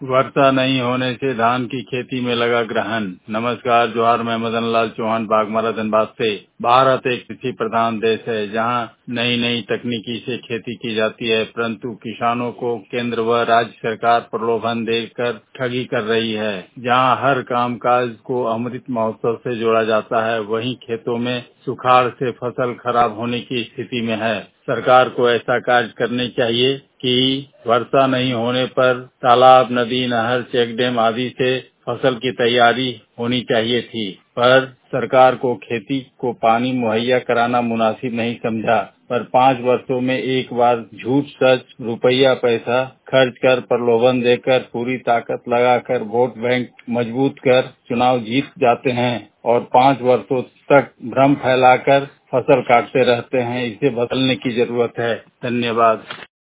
वर्षा नहीं होने से धान की खेती में लगा ग्रहण। नमस्कार, जोहार। मैं मदन लाल चौहान, बागमारा धनबाद से। भारत एक कृषि प्रधान देश है, जहां नई नई तकनीकी से खेती की जाती है, परंतु किसानों को केंद्र व राज्य सरकार प्रलोभन देकर ठगी कर रही है। जहां हर कामकाज को अमृत महोत्सव से जोड़ा जाता है, वहीं खेतों में सुखाड़ से फसल खराब होने की स्थिति में है। सरकार को ऐसा कार्य करने चाहिए कि वर्षा नहीं होने पर तालाब, नदी, नहर, चेक डैम आदि से फसल की तैयारी होनी चाहिए थी, पर सरकार को खेती को पानी मुहैया कराना मुनासिब नहीं समझा। पर 5 वर्षों में एक बार झूठ सच रुपया पैसा खर्च कर, प्रलोभन देकर, पूरी ताकत लगाकर, वोट बैंक मजबूत कर चुनाव जीत जाते हैं और 5 वर्षों तक भ्रम फैलाकर फसल काटते रहते हैं। इसे बदलने की जरूरत है। धन्यवाद।